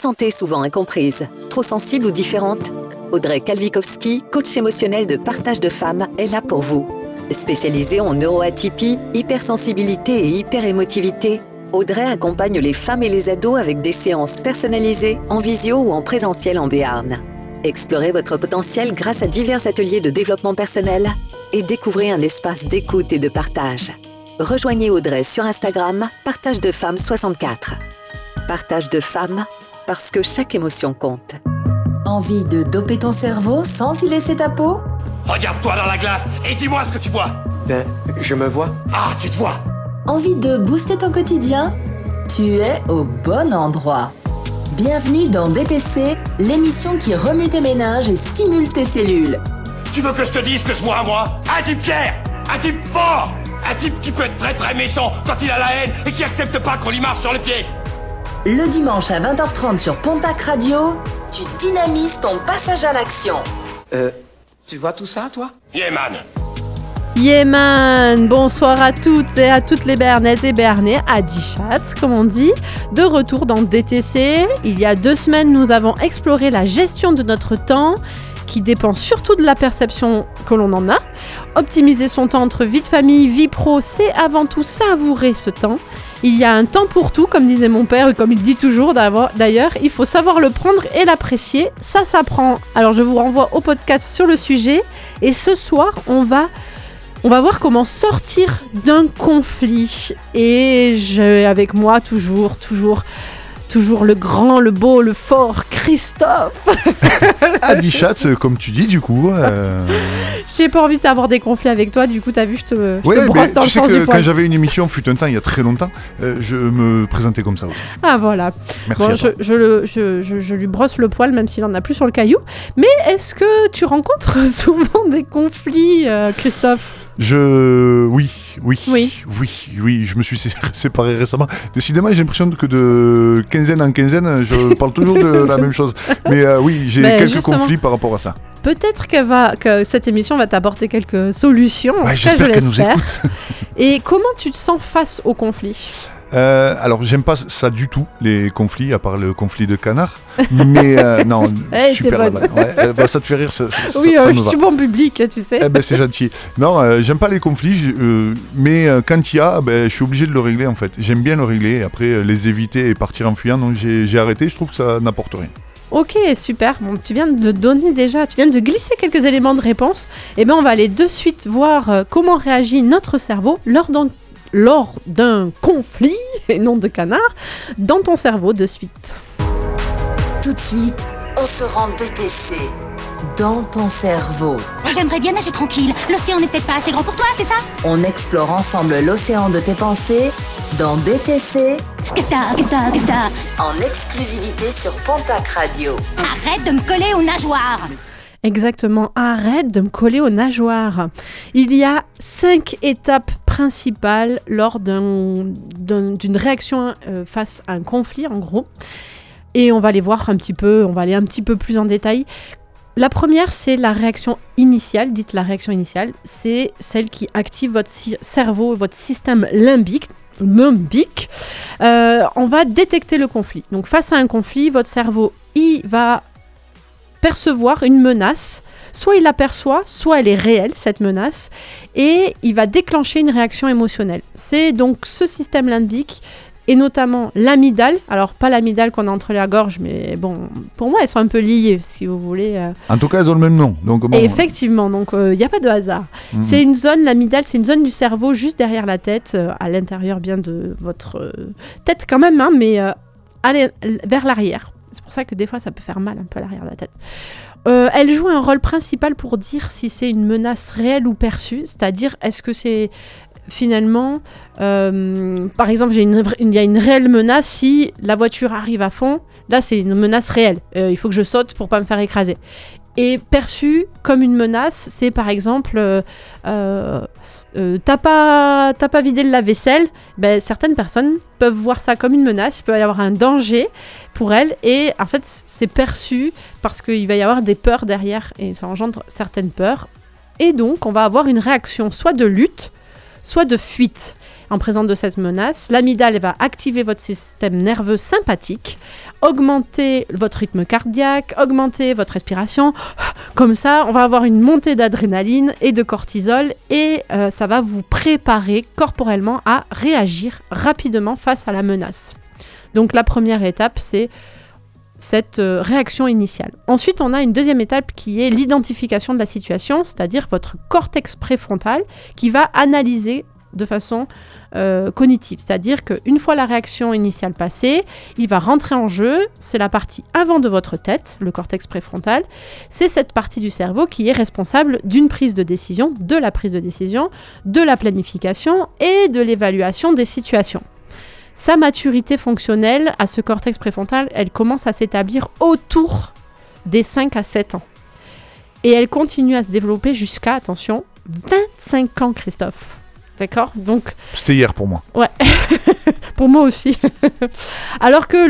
sentez souvent incomprise, trop sensible ou différente? Audrey Kalvikowski, coach émotionnel de Partage de Femmes, est là pour vous. Spécialisée en neuroatypie, hypersensibilité et hyperémotivité, Audrey accompagne les femmes et les ados avec des séances personnalisées en visio ou en présentiel en Béarn. Explorez votre potentiel grâce à divers ateliers de développement personnel et découvrez un espace d'écoute et de partage. Rejoignez Audrey sur Instagram, Partage de Femmes 64. Partage de Femmes, parce que chaque émotion compte. Envie de doper ton cerveau sans y laisser ta peau? Regarde-toi dans la glace et dis-moi ce que tu vois. Ben, je me vois. Ah, tu te vois. Envie de booster ton quotidien? Tu es au bon endroit. Bienvenue dans DTC, l'émission qui remue tes méninges et stimule tes cellules. Tu veux que je te dise ce que je vois à moi? Un type fier, un type fort, un type qui peut être très très méchant quand il a la haine et qui accepte pas qu'on lui marche sur le pied. Le dimanche à 20h30 sur Pontac Radio, tu dynamises ton passage à l'action. Tu vois tout ça, toi? Yeah man. Yeah man, bonsoir à toutes et à toutes les Béarnaises et Béarnais, à Dichatz comme on dit, de retour dans DTC. Il y a 2 semaines, nous avons exploré la gestion de notre temps, qui dépend surtout de la perception que l'on en a. Optimiser son temps entre vie de famille, vie pro, c'est avant tout savourer ce temps. Il y a un temps pour tout, comme disait mon père et comme il dit toujours d'ailleurs. Il faut savoir le prendre et l'apprécier. Ça s'apprend. Alors je vous renvoie au podcast sur le sujet. Et ce soir, on va voir comment sortir d'un conflit. Et j'ai avec moi toujours le grand, le beau, le fort Christophe. Adichatz, comme tu dis, du coup. J'ai pas envie d'avoir des conflits avec toi, du coup, t'as vu, je te brosse dans le sens du poil. Tu sais que quand j'avais une émission, fut un temps, il y a très longtemps, je me présentais comme ça aussi. Ah voilà. Merci à toi. Je lui brosse le poil, même s'il en a plus sur le caillou. Mais est-ce que tu rencontres souvent des conflits, Christophe ? Oui, je me suis séparé récemment. Décidément, j'ai l'impression que de quinzaine en quinzaine, je parle toujours de la même chose. Mais oui, j'ai quelques conflits par rapport à ça. Peut-être que cette émission va t'apporter quelques solutions. En tout cas, j'espère qu'elle nous écoute. Et comment tu te sens face aux conflits ? Alors, j'aime pas ça du tout, les conflits, à part le conflit de canard. Mais non, super. Ça te fait rire, ça oui, ça je suis bon public, tu sais. C'est gentil. Non, j'aime pas les conflits, mais quand il y a, je suis obligé de le régler en fait. J'aime bien le régler, et après les éviter et partir en fuyant. Donc j'ai arrêté, je trouve que ça n'apporte rien. Ok, super. Bon, tu viens de glisser quelques éléments de réponse. Et on va aller de suite voir comment réagit notre cerveau lors d'un conflit, et non de canard, dans ton cerveau de suite. Tout de suite, on se rend DTC, dans ton cerveau. J'aimerais bien nager tranquille, l'océan n'est peut-être pas assez grand pour toi, c'est ça? On explore ensemble l'océan de tes pensées, dans DTC, Qu'est-ce que t'as en exclusivité sur Pontac Radio. Arrête de me coller aux nageoires. Exactement, arrête de me coller aux nageoires. Il y a 5 étapes principales lors d'une réaction face à un conflit, en gros. Et on va aller un petit peu plus en détail. La première, c'est la réaction initiale. Dites la réaction initiale, c'est celle qui active votre cerveau, votre système limbique. On va détecter le conflit. Donc face à un conflit, votre cerveau, il va percevoir une menace, soit il l'aperçoit, soit elle est réelle, cette menace, et il va déclencher une réaction émotionnelle. C'est donc ce système limbique, et notamment l'amygdale, alors pas l'amygdale qu'on a entre la gorge, mais bon, pour moi elles sont un peu liées, si vous voulez. En tout cas, elles ont le même nom. Donc, bon, effectivement, donc il n'y a pas de hasard. C'est une zone, l'amygdale, c'est une zone du cerveau juste derrière la tête, à l'intérieur bien de votre tête quand même, mais vers l'arrière. C'est pour ça que des fois, ça peut faire mal un peu à l'arrière de la tête. Elle joue un rôle principal pour dire si c'est une menace réelle ou perçue. C'est-à-dire, est-ce que c'est finalement... par exemple, il y a une réelle menace si la voiture arrive à fond. Là, c'est une menace réelle. Il faut que je saute pour ne pas me faire écraser. Et perçue comme une menace, c'est par exemple... t'as pas vidé le lave-vaisselle, certaines personnes peuvent voir ça comme une menace, il peut y avoir un danger pour elles, et en fait c'est perçu parce qu'il va y avoir des peurs derrière, et ça engendre certaines peurs, et donc on va avoir une réaction soit de lutte, soit de fuite. en présence de cette menace, l'amygdale va activer votre système nerveux sympathique, augmenter votre rythme cardiaque, augmenter votre respiration. Comme ça, on va avoir une montée d'adrénaline et de cortisol et ça va vous préparer corporellement à réagir rapidement face à la menace. Donc la première étape, c'est cette réaction initiale. Ensuite, on a une deuxième étape qui est l'identification de la situation, c'est-à-dire votre cortex préfrontal qui va analyser de façon cognitive. C'est-à-dire qu'une fois la réaction initiale passée, il va rentrer en jeu. C'est la partie avant de votre tête, le cortex préfrontal. C'est cette partie du cerveau qui est responsable d'une prise de décision, de la prise de décision, de la planification et de l'évaluation des situations. Sa maturité fonctionnelle à ce cortex préfrontal, elle commence à s'établir autour des 5 à 7 ans. Et elle continue à se développer jusqu'à, attention, 25 ans, Christophe. D'accord ? Donc, c'était hier pour moi. Ouais, pour moi aussi. alors que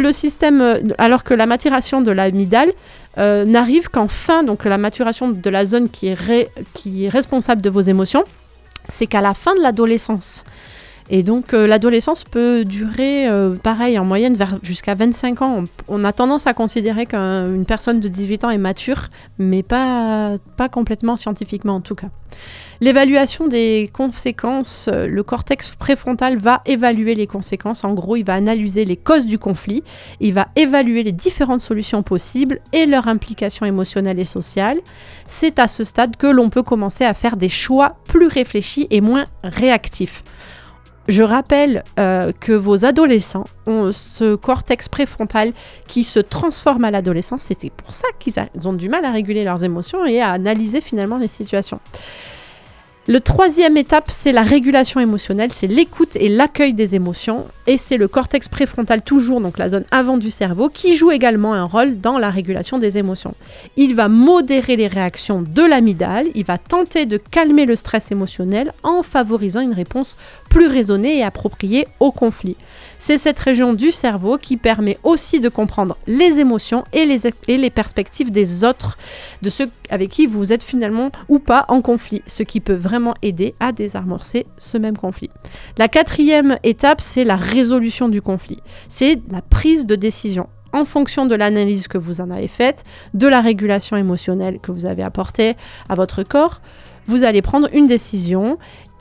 la maturation de l'amygdale n'arrive qu'en fin, donc la maturation de la zone qui est responsable de vos émotions, c'est qu'à la fin de l'adolescence. Et donc, l'adolescence peut durer, pareil, en moyenne, jusqu'à 25 ans. On a tendance à considérer qu'une personne de 18 ans est mature, mais pas complètement scientifiquement en tout cas. L'évaluation des conséquences, le cortex préfrontal va évaluer les conséquences. En gros, il va analyser les causes du conflit, il va évaluer les différentes solutions possibles et leur implication émotionnelle et sociale. C'est à ce stade que l'on peut commencer à faire des choix plus réfléchis et moins réactifs. Je rappelle que vos adolescents ont ce cortex préfrontal qui se transforme à l'adolescence. C'est pour ça qu'ils ont du mal à réguler leurs émotions et à analyser finalement les situations. La troisième étape, c'est la régulation émotionnelle, c'est l'écoute et l'accueil des émotions. Et c'est le cortex préfrontal, toujours, donc la zone avant du cerveau, qui joue également un rôle dans la régulation des émotions. Il va modérer les réactions de l'amygdale, il va tenter de calmer le stress émotionnel en favorisant une réponse plus raisonnée et appropriée au conflit. C'est cette région du cerveau qui permet aussi de comprendre les émotions et les perspectives des autres, de ceux avec qui vous êtes finalement ou pas en conflit, ce qui peut vraiment aider à désamorcer ce même conflit. La quatrième étape, c'est la résolution du conflit. C'est la prise de décision. En fonction de l'analyse que vous en avez faite, de la régulation émotionnelle que vous avez apportée à votre corps, vous allez prendre une décision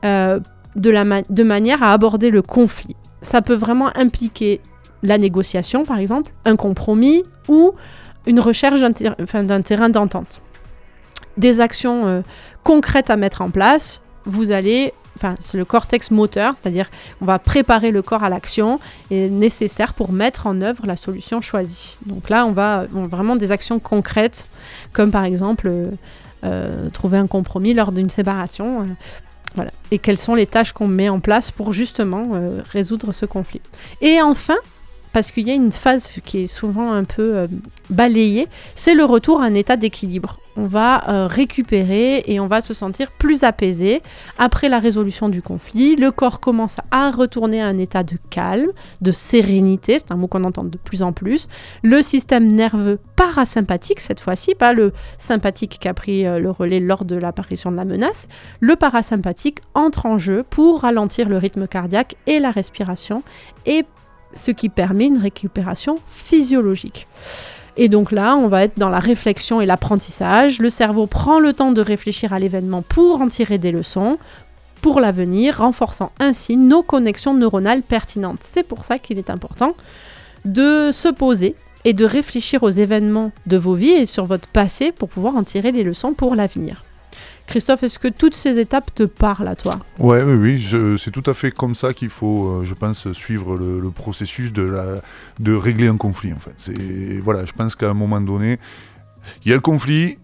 de manière à aborder le conflit. Ça peut vraiment impliquer la négociation, par exemple, un compromis ou une recherche d'un terrain d'entente. Des actions concrètes à mettre en place, c'est le cortex moteur, c'est-à-dire on va préparer le corps à l'action et nécessaire pour mettre en œuvre la solution choisie. Donc là, on va vraiment des actions concrètes, comme par exemple trouver un compromis lors d'une séparation. Voilà. Et quelles sont les tâches qu'on met en place pour justement résoudre ce conflit. Et enfin, parce qu'il y a une phase qui est souvent un peu balayée, c'est le retour à un état d'équilibre. On va récupérer et on va se sentir plus apaisé après la résolution du conflit. Le corps commence à retourner à un état de calme, de sérénité, c'est un mot qu'on entend de plus en plus. Le système nerveux parasympathique, cette fois-ci, pas le sympathique qui a pris le relais lors de l'apparition de la menace, le parasympathique entre en jeu pour ralentir le rythme cardiaque et la respiration, et ce qui permet une récupération physiologique. Et donc là, on va être dans la réflexion et l'apprentissage. Le cerveau prend le temps de réfléchir à l'événement pour en tirer des leçons pour l'avenir, renforçant ainsi nos connexions neuronales pertinentes. C'est pour ça qu'il est important de se poser et de réfléchir aux événements de vos vies et sur votre passé pour pouvoir en tirer des leçons pour l'avenir. Christophe, est-ce que toutes ces étapes te parlent à toi ? Oui, c'est tout à fait comme ça qu'il faut, je pense, suivre le processus de régler un conflit, en fait. Je pense qu'à un moment donné, il y a le conflit,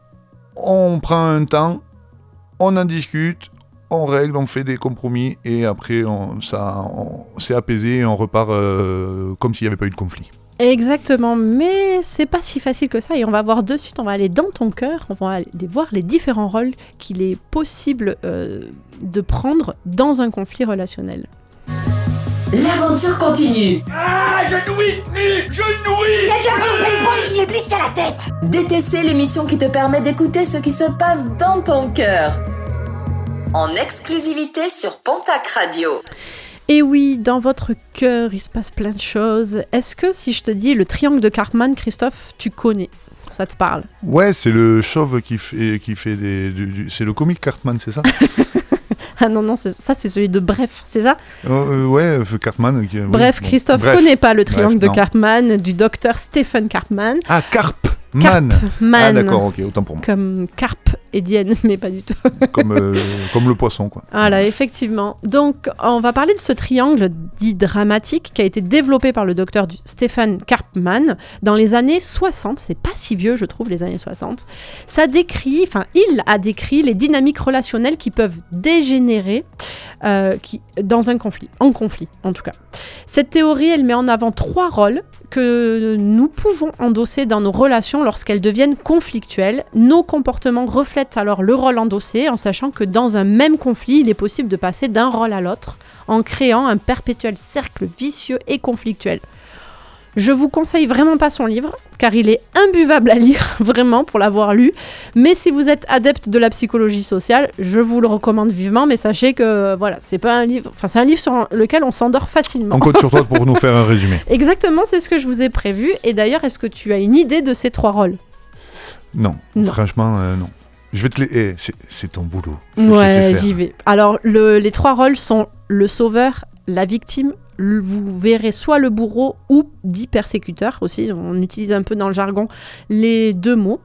on prend un temps, on en discute, on règle, on fait des compromis, et après, c'est apaisé et on repart comme s'il n'y avait pas eu de conflit. Exactement, mais c'est pas si facile que ça et on va voir de suite, on va aller dans ton cœur, on va aller voir les différents rôles qu'il est possible de prendre dans un conflit relationnel. L'aventure continue. Ah, je nouis. Il y a du rappel, il est blessé à la tête. DTC, l'émission qui te permet d'écouter ce qui se passe dans ton cœur. En exclusivité sur Pontac Radio. Et oui, dans votre cœur, il se passe plein de choses. Est-ce que si je te dis le triangle de Karpman, Christophe, tu connais ? Ça te parle ? Ouais, c'est le chauve qui fait c'est le comique Cartman, c'est ça ? Ah non, c'est celui de Bref, c'est ça ? Ouais, Cartman. Bref, Christophe connaît pas le triangle de Karpman du docteur Stephen Karpman. Ah, Karpman. Ah d'accord, ok, autant pour moi. Comme carpe et Dienne, mais pas du tout. comme le poisson, quoi. Voilà, effectivement. Donc, on va parler de ce triangle dit dramatique qui a été développé par le docteur Stephen Karpman dans les années 60. C'est pas si vieux, je trouve, les années 60. Il a décrit les dynamiques relationnelles qui peuvent dégénérer dans un conflit, en tout cas. Cette théorie, elle met en avant 3 rôles que nous pouvons endosser dans nos relations lorsqu'elles deviennent conflictuelles. Nos comportements reflètent alors le rôle endossé, en sachant que dans un même conflit, il est possible de passer d'un rôle à l'autre, en créant un perpétuel cercle vicieux et conflictuel. Je vous conseille vraiment pas son livre, car il est imbuvable à lire, vraiment, pour l'avoir lu. Mais si vous êtes adepte de la psychologie sociale, je vous le recommande vivement, mais sachez que, voilà, c'est pas un livre... Enfin, c'est un livre sur lequel on s'endort facilement. On compte sur toi pour nous faire un résumé. Exactement, c'est ce que je vous ai prévu. Et d'ailleurs, est-ce que tu as une idée de ces 3 rôles ? Non, franchement, non. Je vais te les... c'est ton boulot. Ouais, j'y vais. Alors, les 3 rôles sont le sauveur, la victime, vous verrez soit le bourreau ou dit persécuteur aussi, on utilise un peu dans le jargon les 2 mots.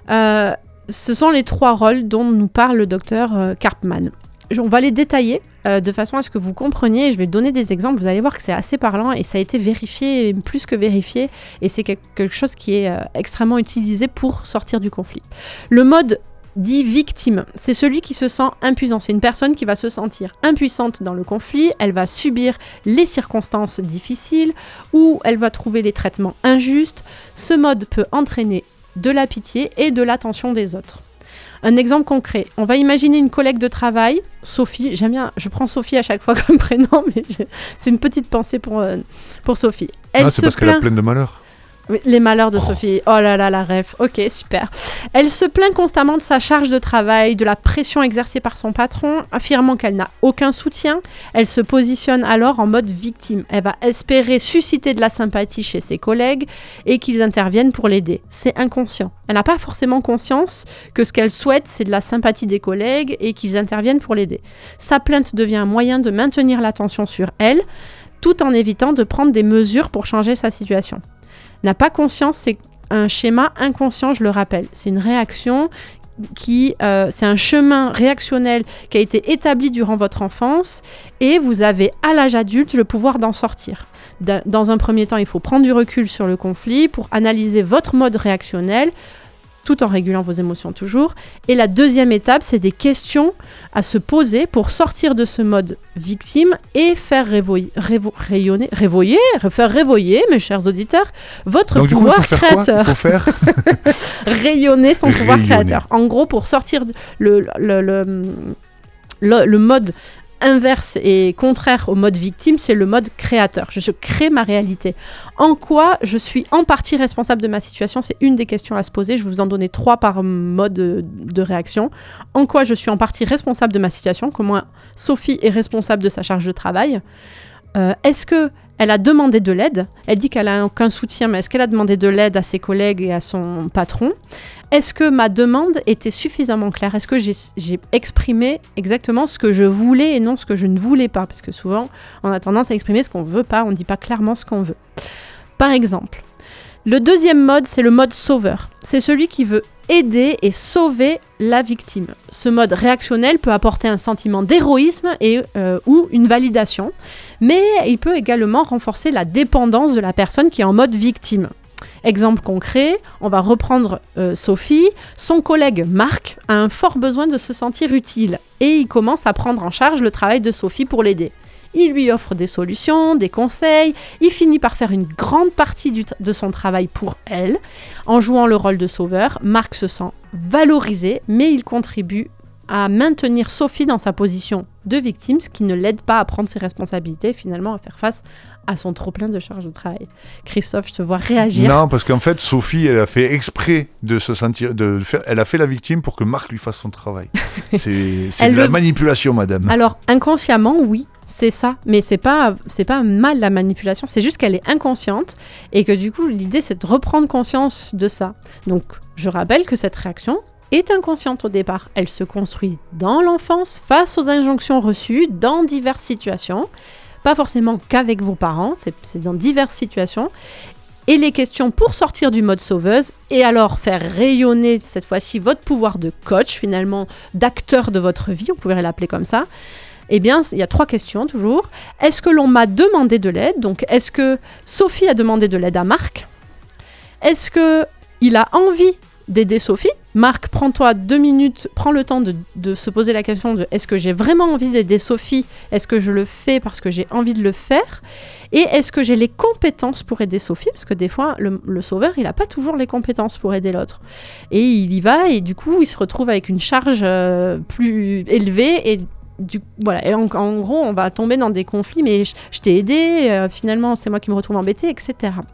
Ce sont les 3 rôles dont nous parle le docteur Karpman. On va les détailler de façon à ce que vous compreniez, et je vais donner des exemples, vous allez voir que c'est assez parlant et ça a été vérifié, plus que vérifié, et c'est quelque chose qui est extrêmement utilisé pour sortir du conflit. Le mode dit victime, c'est celui qui se sent impuissant. C'est une personne qui va se sentir impuissante dans le conflit, elle va subir les circonstances difficiles ou elle va trouver les traitements injustes. Ce mode peut entraîner de la pitié et de l'attention des autres. Un exemple concret, on va imaginer une collègue de travail, Sophie, j'aime bien, je prends Sophie à chaque fois comme prénom, mais c'est une petite pensée pour Sophie. C'est parce qu'elle a plein de malheurs. Les malheurs de Sophie. Oh là là, la ref. Ok, super. Elle se plaint constamment de sa charge de travail, de la pression exercée par son patron, affirmant qu'elle n'a aucun soutien. Elle se positionne alors en mode victime. Elle va espérer susciter de la sympathie chez ses collègues et qu'ils interviennent pour l'aider. C'est inconscient. Elle n'a pas forcément conscience que ce qu'elle souhaite, c'est de la sympathie des collègues et qu'ils interviennent pour l'aider. Sa plainte devient un moyen de maintenir l'attention sur elle, tout en évitant de prendre des mesures pour changer sa situation. N'a pas conscience, c'est un schéma inconscient, je le rappelle. C'est une réaction c'est un chemin réactionnel qui a été établi durant votre enfance et vous avez à l'âge adulte le pouvoir d'en sortir. Dans un premier temps, il faut prendre du recul sur le conflit pour analyser votre mode réactionnel, tout en régulant vos émotions toujours. Et la deuxième étape, c'est des questions à se poser pour sortir de ce mode victime et faire faire réveiller, mes chers auditeurs, votre pouvoir créateur. Il faut faire rayonner son pouvoir créateur. En gros, pour sortir le mode inverse et contraire au mode victime, c'est le mode créateur. Je crée ma réalité. En quoi je suis en partie responsable de ma situation ? C'est une des questions à se poser. Je vais vous en donner 3 par mode de réaction. En quoi je suis en partie responsable de ma situation ? Comment Sophie est responsable de sa charge de travail ? Est-ce qu'elle a demandé de l'aide ? Elle dit qu'elle n'a aucun soutien, mais est-ce qu'elle a demandé de l'aide à ses collègues et à son patron ? Est-ce que ma demande était suffisamment claire ? Est-ce que j'ai exprimé exactement ce que je voulais et non ce que je ne voulais pas ? Parce que souvent, on a tendance à exprimer ce qu'on ne veut pas, on ne dit pas clairement ce qu'on veut. Par exemple, le deuxième mode, c'est le mode sauveur. C'est celui qui veut aider et sauver la victime. Ce mode réactionnel peut apporter un sentiment d'héroïsme ou une validation, mais il peut également renforcer la dépendance de la personne qui est en mode victime. Exemple concret, on va reprendre Sophie. Son collègue Marc a un fort besoin de se sentir utile et il commence à prendre en charge le travail de Sophie pour l'aider. Il lui offre des solutions, des conseils, il finit par faire une grande partie de son travail pour elle. En jouant le rôle de sauveur, Marc se sent valorisé, mais il contribue à maintenir Sophie dans sa position de victime, ce qui ne l'aide pas à prendre ses responsabilités, finalement à faire face à son trop-plein de charge de travail. Christophe, je te vois réagir. Non, parce qu'en fait, Sophie, elle a fait exprès de se sentir... elle a fait la victime pour que Marc lui fasse son travail. C'est de la manipulation, madame. Alors, inconsciemment, oui. c'est ça. Mais c'est pas mal la manipulation, c'est juste qu'elle est inconsciente et que du coup, l'idée, c'est de reprendre conscience de ça. Donc, je rappelle que cette réaction est inconsciente au départ. Elle se construit dans l'enfance, face aux injonctions reçues, dans diverses situations. Pas forcément qu'avec vos parents, c'est dans diverses situations. Et les questions pour sortir du mode sauveuse et alors faire rayonner cette fois-ci votre pouvoir de coach, finalement, d'acteur de votre vie, vous pouvez l'appeler comme ça. Eh bien, il y a 3 questions toujours. Est-ce que l'on m'a demandé de l'aide ? Donc, est-ce que Sophie a demandé de l'aide à Marc ? Est-ce qu'il a envie d'aider Sophie ? Marc, prends-toi 2 minutes, prends le temps de se poser la question de est-ce que j'ai vraiment envie d'aider Sophie ? Est-ce que je le fais parce que j'ai envie de le faire ? Et est-ce que j'ai les compétences pour aider Sophie ? Parce que des fois, le sauveur, il n'a pas toujours les compétences pour aider l'autre. Et il y va, et du coup, il se retrouve avec une charge plus élevée, et voilà. Et en gros, on va tomber dans des conflits, mais je t'ai aidé, finalement, c'est moi qui me retrouve embêtée, etc.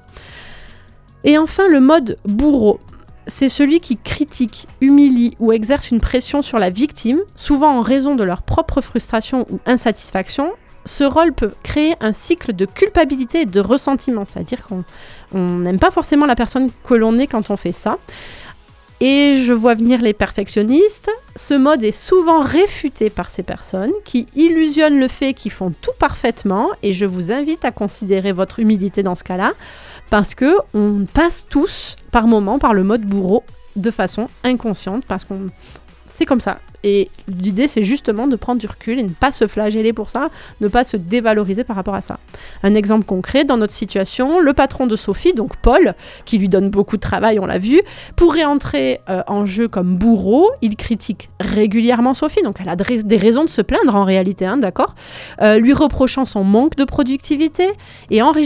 Et enfin, le mode bourreau. C'est celui qui critique, humilie ou exerce une pression sur la victime, souvent en raison de leur propre frustration ou insatisfaction. Ce rôle peut créer un cycle de culpabilité et de ressentiment, c'est-à-dire qu'on n'aime pas forcément la personne que l'on est quand on fait ça. Et je vois venir les perfectionnistes. Ce mode est souvent réfuté par ces personnes qui illusionnent le fait qu'ils font tout parfaitement, et je vous invite à considérer votre humilité dans ce cas-là, parce qu'on passe tous par moments par le mode bourreau de façon inconsciente, parce qu'on c'est comme ça. Et l'idée, c'est justement de prendre du recul et ne pas se flageller pour ça, ne pas se dévaloriser par rapport à ça. Un exemple concret, dans notre situation, le patron de Sophie, donc Paul, qui lui donne beaucoup de travail, on l'a vu, pourrait entrer en jeu comme bourreau. Il critique régulièrement Sophie, donc elle a des raisons de se plaindre en réalité, hein, d'accord, lui reprochant son manque de productivité, et en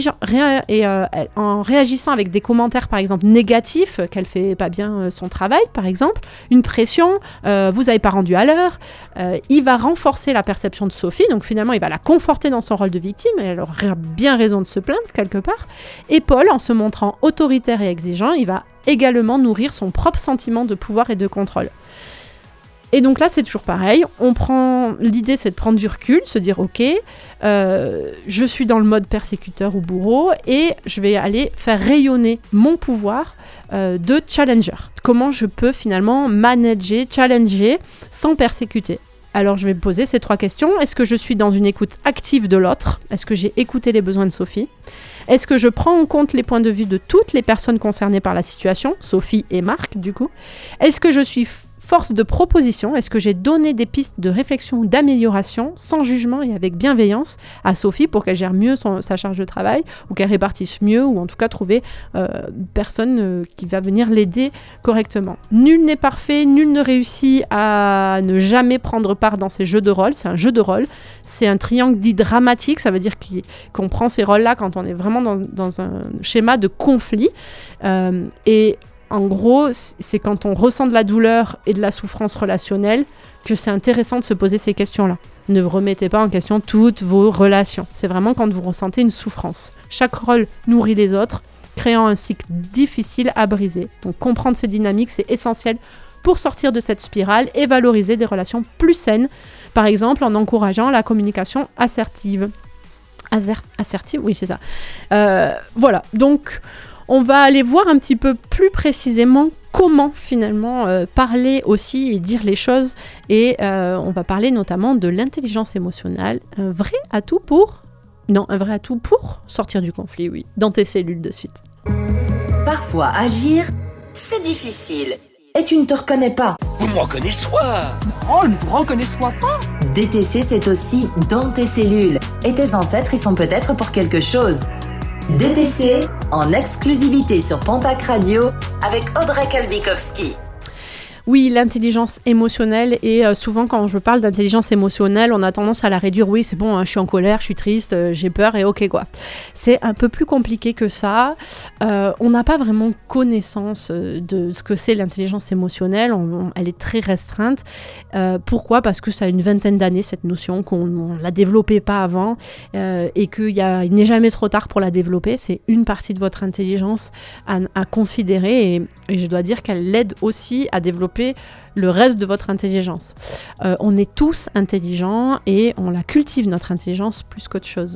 réagissant avec des commentaires, par exemple, négatifs, qu'elle fait pas bien son travail, par exemple, une pression, vous n'avez pas rendu à l'heure, il va renforcer la perception de Sophie, donc finalement il va la conforter dans son rôle de victime, et elle aurait bien raison de se plaindre quelque part. Et Paul, en se montrant autoritaire et exigeant, il va également nourrir son propre sentiment de pouvoir et de contrôle. Et donc là, c'est toujours pareil. L'idée, c'est de prendre du recul, se dire, ok, je suis dans le mode persécuteur ou bourreau, et je vais aller faire rayonner mon pouvoir de challenger. Comment je peux finalement manager, challenger, sans persécuter ? Alors, je vais me poser ces 3 questions. Est-ce que je suis dans une écoute active de l'autre ? Est-ce que j'ai écouté les besoins de Sophie ? Est-ce que je prends en compte les points de vue de toutes les personnes concernées par la situation, Sophie et Marc, du coup ? Est-ce que je suis force de proposition? Est-ce que j'ai donné des pistes de réflexion ou d'amélioration sans jugement et avec bienveillance à Sophie pour qu'elle gère mieux sa charge de travail, ou qu'elle répartisse mieux, ou en tout cas trouver personne qui va venir l'aider correctement? Nul n'est parfait, nul ne réussit à ne jamais prendre part dans ces jeux de rôle. C'est un jeu de rôle, c'est un triangle dit dramatique, ça veut dire qu'on prend ces rôles-là quand on est vraiment dans un schéma de conflit. Et en gros, c'est quand on ressent de la douleur et de la souffrance relationnelle que c'est intéressant de se poser ces questions-là. Ne remettez pas en question toutes vos relations. C'est vraiment quand vous ressentez une souffrance. Chaque rôle nourrit les autres, créant un cycle difficile à briser. Donc comprendre ces dynamiques, c'est essentiel pour sortir de cette spirale et valoriser des relations plus saines. Par exemple, en encourageant la communication assertive. Assertive, oui, c'est ça. Voilà, donc on va aller voir un petit peu plus précisément comment finalement parler aussi et dire les choses. Et on va parler notamment de l'intelligence émotionnelle. Un vrai atout pour sortir du conflit, oui. Dans tes cellules de suite. Parfois agir, c'est difficile. Et tu ne te reconnais pas. Vous me reconnaissez pas. Oh, ne vous reconnaissez pas. DTC, c'est aussi dans tes cellules. Et tes ancêtres y sont peut-être pour quelque chose. DTC, en exclusivité sur Pontac Radio, avec Audrey Kalvikowski. Oui, l'intelligence émotionnelle, et souvent quand je parle d'intelligence émotionnelle, on a tendance à la réduire. Oui, c'est bon, hein, je suis en colère, je suis triste, j'ai peur et ok quoi. C'est un peu plus compliqué que ça. On n'a pas vraiment connaissance de ce que c'est l'intelligence émotionnelle. Elle est très restreinte. Pourquoi ? Parce que ça a une vingtaine d'années, cette notion, qu'on ne la développait pas avant, et qu'il n'est jamais trop tard pour la développer. C'est une partie de votre intelligence à considérer, et Et je dois dire qu'elle l'aide aussi à développer le reste de votre intelligence. On est tous intelligents et on la cultive, notre intelligence, plus qu'autre chose.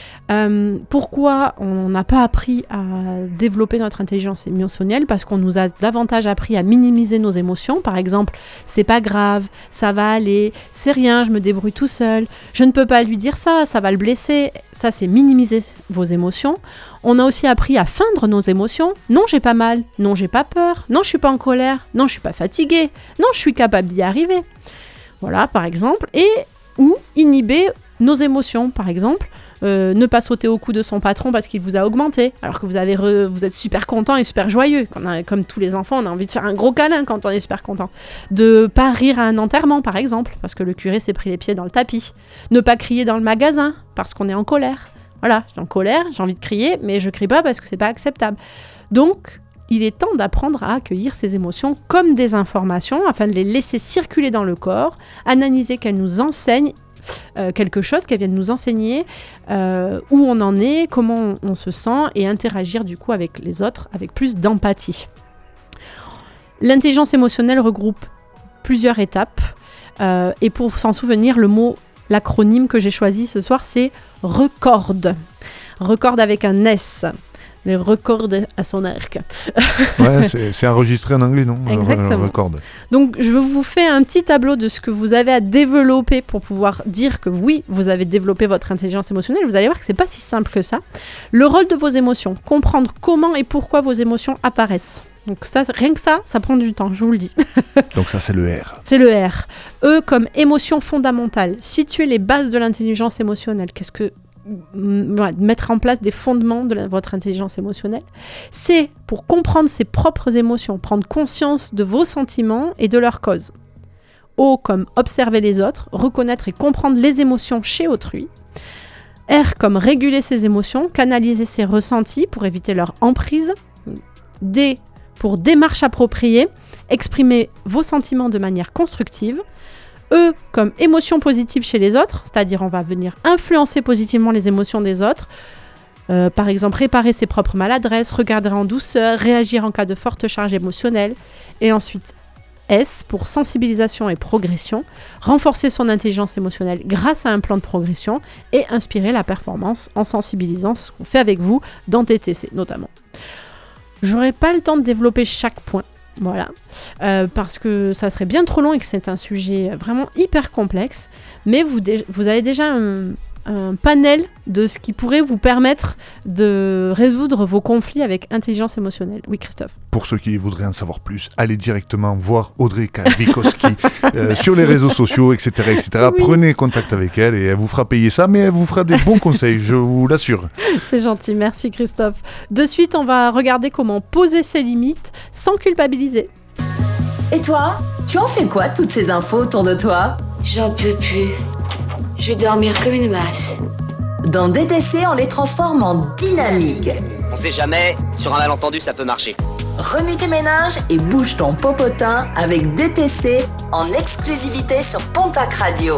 Pourquoi on n'a pas appris à développer notre intelligence émotionnelle? Parce qu'on nous a davantage appris à minimiser nos émotions. Par exemple, c'est pas grave, ça va aller, c'est rien, je me débrouille tout seul, je ne peux pas lui dire ça, ça va le blesser. Ça, c'est minimiser vos émotions. On a aussi appris à feindre nos émotions. Non, j'ai pas mal, non, j'ai pas peur, non, je suis pas en colère, non, je suis pas fatiguée, non, je suis capable d'y arriver. Voilà, par exemple. Ou inhiber nos émotions, par exemple. Ne pas sauter au cou de son patron parce qu'il vous a augmenté, alors que vous êtes super content et super joyeux. Comme tous les enfants, on a envie de faire un gros câlin quand on est super content. De pas rire à un enterrement, par exemple, parce que le curé s'est pris les pieds dans le tapis. Ne pas crier dans le magasin, parce qu'on est en colère. Voilà, je suis en colère, j'ai envie de crier, mais je crie pas parce que c'est pas acceptable. Donc, il est temps d'apprendre à accueillir ces émotions comme des informations, afin de les laisser circuler dans le corps, analyser qu'elles nous enseignent quelque chose, qu'elle vient de nous enseigner où on en est, comment on se sent, et interagir du coup avec les autres avec plus d'empathie. L'intelligence émotionnelle regroupe plusieurs étapes et pour s'en souvenir, l'acronyme que j'ai choisi ce soir, c'est RECORD. RECORD avec un S. Les records à son arc. Ouais, c'est enregistré en anglais, non? Exactement. Record. Donc, je vous fais un petit tableau de ce que vous avez à développer pour pouvoir dire que oui, vous avez développé votre intelligence émotionnelle. Vous allez voir que c'est pas si simple que ça. Le rôle de vos émotions, comprendre comment et pourquoi vos émotions apparaissent. Donc ça, rien que ça prend du temps, je vous le dis. Donc ça, c'est le R. C'est le R. E comme émotion fondamentale. Situer les bases de l'intelligence émotionnelle. Mettre en place des fondements de votre intelligence émotionnelle. C'est pour comprendre ses propres émotions, prendre conscience de vos sentiments et de leurs causes. O comme observer les autres, reconnaître et comprendre les émotions chez autrui. R comme réguler ses émotions, canaliser ses ressentis pour éviter leur emprise. D pour démarche appropriée, exprimer vos sentiments de manière constructive. E comme émotion positive chez les autres, c'est-à-dire on va venir influencer positivement les émotions des autres. Par exemple, réparer ses propres maladresses, regarder en douceur, réagir en cas de forte charge émotionnelle. Et ensuite, S pour sensibilisation et progression, renforcer son intelligence émotionnelle grâce à un plan de progression et inspirer la performance en sensibilisant, ce qu'on fait avec vous dans TTC notamment. J'aurai pas le temps de développer chaque point. Voilà, parce que ça serait bien trop long et que c'est un sujet vraiment hyper complexe, mais vous avez déjà un panel de ce qui pourrait vous permettre de résoudre vos conflits avec intelligence émotionnelle. Oui, Christophe. Pour ceux qui voudraient en savoir plus, allez directement voir Audrey Calvikowski sur les réseaux sociaux, etc. etc. Oui. Prenez contact avec elle et elle vous fera payer ça, mais elle vous fera des bons conseils, je vous l'assure. C'est gentil, merci Christophe. De suite, on va regarder comment poser ses limites sans culpabiliser. Et toi, tu en fais quoi toutes ces infos autour de toi? J'en peux plus. Je vais dormir comme une masse. Dans DTC, on les transforme en dynamiques. On sait jamais, sur un malentendu, ça peut marcher. Remue tes ménages et bouge ton popotin avec DTC en exclusivité sur Pontac Radio.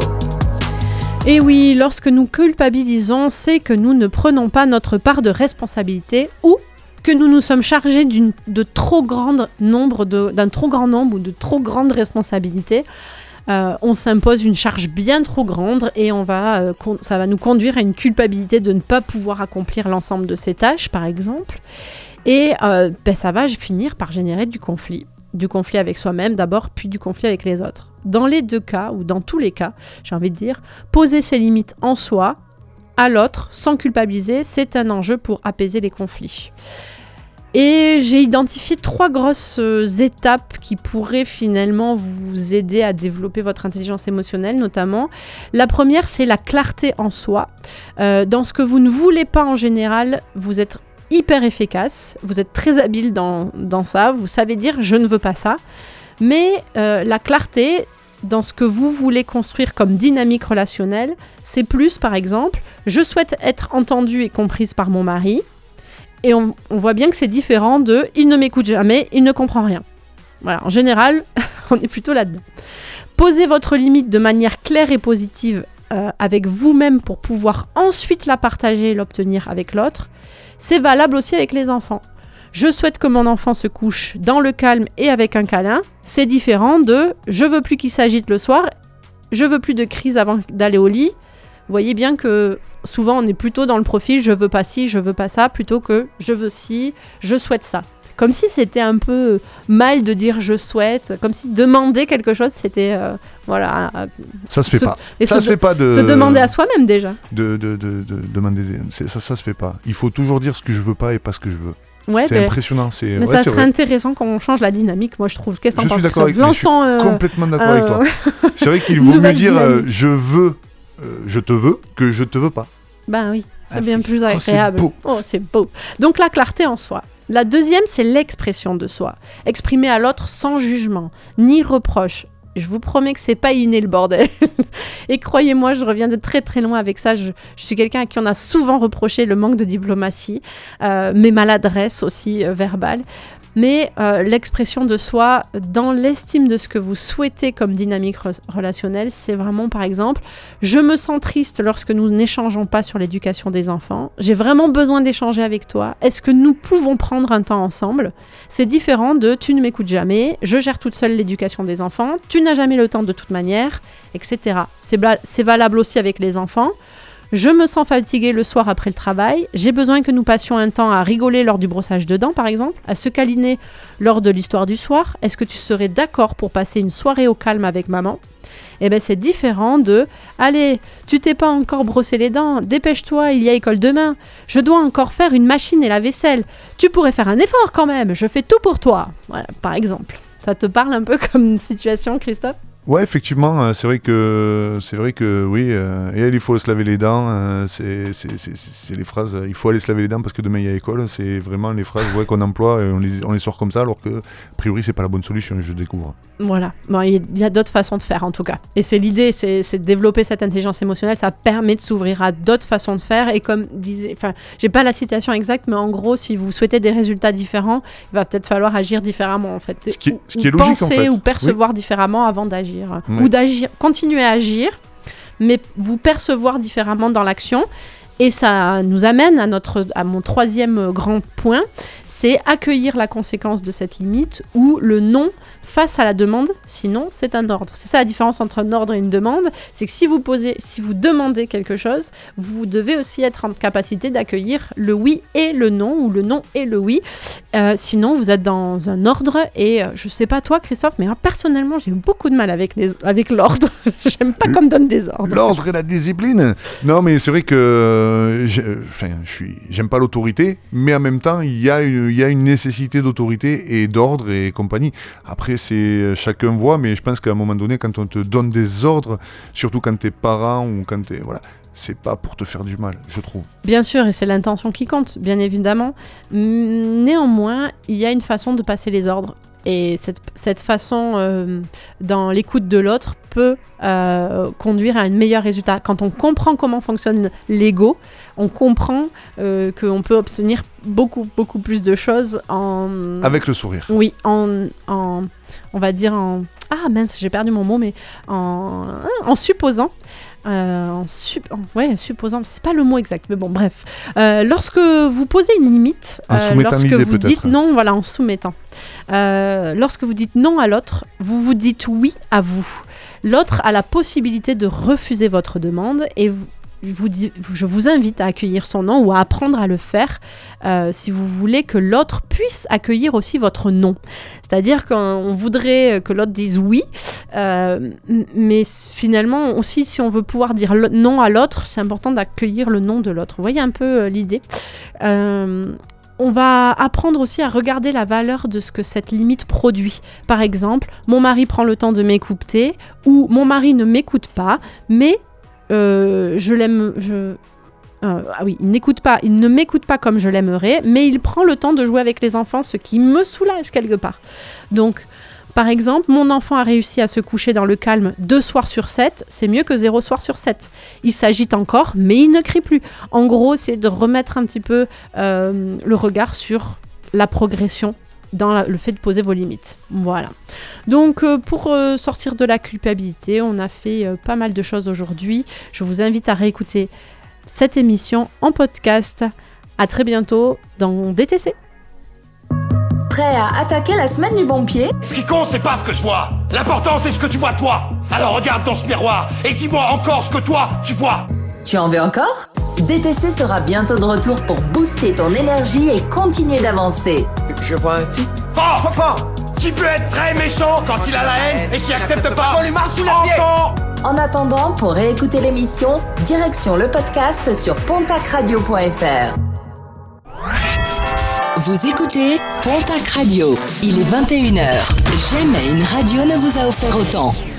Et oui, lorsque nous culpabilisons, c'est que nous ne prenons pas notre part de responsabilité ou que nous nous sommes chargés d'un trop grand nombre ou de trop grandes responsabilités. On s'impose une charge bien trop grande et ça va nous conduire à une culpabilité de ne pas pouvoir accomplir l'ensemble de ces tâches, par exemple. Et ça va finir par générer du conflit avec soi-même d'abord, puis du conflit avec les autres. Dans les deux cas, ou dans tous les cas, j'ai envie de dire, poser ses limites en soi, à l'autre, sans culpabiliser, c'est un enjeu pour apaiser les conflits. Et j'ai identifié 3 grosses étapes qui pourraient finalement vous aider à développer votre intelligence émotionnelle, notamment. La première, c'est la clarté en soi. Dans ce que vous ne voulez pas en général, vous êtes hyper efficace, vous êtes très habile dans ça, vous savez dire « je ne veux pas ça ». Mais la clarté dans ce que vous voulez construire comme dynamique relationnelle, c'est plus, par exemple, je souhaite être entendue et comprise par mon mari. Et on voit bien que c'est différent de « il ne m'écoute jamais, il ne comprend rien ». Voilà, en général, on est plutôt là-dedans. Posez votre limite de manière claire et positive avec vous-même pour pouvoir ensuite la partager et l'obtenir avec l'autre. C'est valable aussi avec les enfants. je souhaite que mon enfant se couche dans le calme et avec un câlin, c'est différent de je veux plus qu'il s'agite le soir, je veux plus de crise avant d'aller au lit. Vous voyez bien que souvent on est plutôt dans le profil je veux pas ci, je veux pas ça, plutôt que je veux ci, je souhaite ça. Comme si c'était un peu mal de dire je souhaite, comme si demander quelque chose c'était voilà. Ça se fait pas. Et ça se fait pas de se demander à soi-même déjà. De demander, ça se fait pas. Il faut toujours dire ce que je veux pas et pas ce que je veux. Ouais, c'est impressionnant. Mais ça serait intéressant qu'on change la dynamique, moi je trouve. Qu'est-ce que t'en penses? Je suis d'accord avec toi. Je suis complètement d'accord avec toi. C'est vrai qu'il vaut mieux dire je veux, je te veux que je te veux pas. Ben oui, c'est bien plus agréable. C'est beau. Donc la clarté en soi. La deuxième, c'est l'expression de soi. Exprimer à l'autre sans jugement, ni reproche. Je vous promets que c'est pas inné le bordel. Et croyez-moi, je reviens de très très loin avec ça. Je suis quelqu'un à qui on a souvent reproché le manque de diplomatie, mes maladresses aussi verbales. Mais l'expression de soi dans l'estime de ce que vous souhaitez comme dynamique relationnelle, c'est vraiment par exemple, je me sens triste lorsque nous n'échangeons pas sur l'éducation des enfants. J'ai vraiment besoin d'échanger avec toi. Est-ce que nous pouvons prendre un temps ensemble? C'est différent de tu ne m'écoutes jamais, je gère toute seule l'éducation des enfants, tu n'as jamais le temps de toute manière, etc. C'est valable aussi avec les enfants. Je me sens fatiguée le soir après le travail. J'ai besoin que nous passions un temps à rigoler lors du brossage de dents, par exemple, à se câliner lors de l'histoire du soir. Est-ce que tu serais d'accord pour passer une soirée au calme avec maman? Eh bien, c'est différent de « Allez, tu t'es pas encore brossé les dents, dépêche-toi, il y a école demain. Je dois encore faire une machine et la vaisselle. Tu pourrais faire un effort quand même, je fais tout pour toi. » Voilà, par exemple. Ça te parle un peu comme situation, Christophe? Ouais, effectivement, c'est vrai que oui, et il faut se laver les dents, c'est les phrases, il faut aller se laver les dents parce que demain il y a école, c'est vraiment les phrases qu'on emploie et on les sort comme ça alors que, a priori, c'est pas la bonne solution, je découvre. Voilà, bon, il y a d'autres façons de faire en tout cas. Et c'est l'idée, c'est de développer cette intelligence émotionnelle, ça permet de s'ouvrir à d'autres façons de faire et comme disait, enfin, j'ai pas la citation exacte, mais en gros, si vous souhaitez des résultats différents, il va peut-être falloir agir différemment en fait. Ce qui est logique en fait. Penser ou percevoir différemment avant d'agir. Oui. Ou d'agir, continuer à agir, mais vous percevoir différemment dans l'action. Et ça nous amène à mon troisième grand point, c'est accueillir la conséquence de cette limite ou le non face à la demande, sinon c'est un ordre. C'est ça la différence entre un ordre et une demande, c'est que si vous demandez quelque chose, vous devez aussi être en capacité d'accueillir le oui et le non, ou le non et le oui. Sinon, vous êtes dans un ordre et je sais pas toi, Christophe, mais personnellement, j'ai beaucoup de mal avec l'ordre. J'aime pas qu'on me donne des ordres. L'ordre et la discipline. Non, mais c'est vrai que j'aime pas l'autorité, mais en même temps, il y a une nécessité d'autorité et d'ordre et compagnie. Après, c'est chacun voit, mais je pense qu'à un moment donné, quand on te donne des ordres, surtout quand t'es parent ou quand t'es voilà, c'est pas pour te faire du mal, je trouve. Bien sûr, et c'est l'intention qui compte, bien évidemment. Néanmoins, il y a une façon de passer les ordres. Et cette façon, dans l'écoute de l'autre, peut conduire à un meilleur résultat. Quand on comprend comment fonctionne l'ego, on comprend qu'on peut obtenir beaucoup, beaucoup plus de choses en... Avec le sourire. Oui, on va dire en... Ah mince, j'ai perdu mon mot, mais en supposant... supposant, c'est pas le mot exact, mais bon, bref. Lorsque vous posez une limite, lorsque vous dites non, voilà, en soumettant. Lorsque vous dites non à l'autre, vous vous dites oui à vous. L'autre a la possibilité de refuser votre demande et je vous invite à accueillir son non ou à apprendre à le faire si vous voulez que l'autre puisse accueillir aussi votre non. C'est-à-dire qu'on voudrait que l'autre dise oui, mais finalement aussi si on veut pouvoir dire non à l'autre, c'est important d'accueillir le non de l'autre. Vous voyez un peu l'idée. On va apprendre aussi à regarder la valeur de ce que cette limite produit. Par exemple, mon mari prend le temps de m'écouter ou mon mari ne m'écoute pas, mais je l'aime... il ne m'écoute pas comme je l'aimerais, mais il prend le temps de jouer avec les enfants, ce qui me soulage quelque part. Donc, par exemple, mon enfant a réussi à se coucher dans le calme 2 soirs sur 7, c'est mieux que 0 soir sur 7. Il s'agite encore, mais il ne crie plus. En gros, c'est de remettre un petit peu le regard sur la progression dans le fait de poser vos limites. Voilà. Donc, pour sortir de la culpabilité, on a fait pas mal de choses aujourd'hui. Je vous invite à réécouter cette émission en podcast. À très bientôt dans DTC. Prêt à attaquer la semaine du bon pied? Ce qui compte, c'est pas ce que je vois. L'important, c'est ce que tu vois toi. Alors regarde dans ce miroir et dis-moi encore ce que toi, tu vois. Tu en veux encore? DTC sera bientôt de retour pour booster ton énergie et continuer d'avancer. Je vois un type Fort qui peut être très méchant quand il a la haine et qui accepte pas qu'on lui marche sous la pied. En attendant, pour réécouter l'émission, direction le podcast sur pontacradio.fr. Vous écoutez Pontac Radio. Il est 21h. Jamais une radio ne vous a offert autant.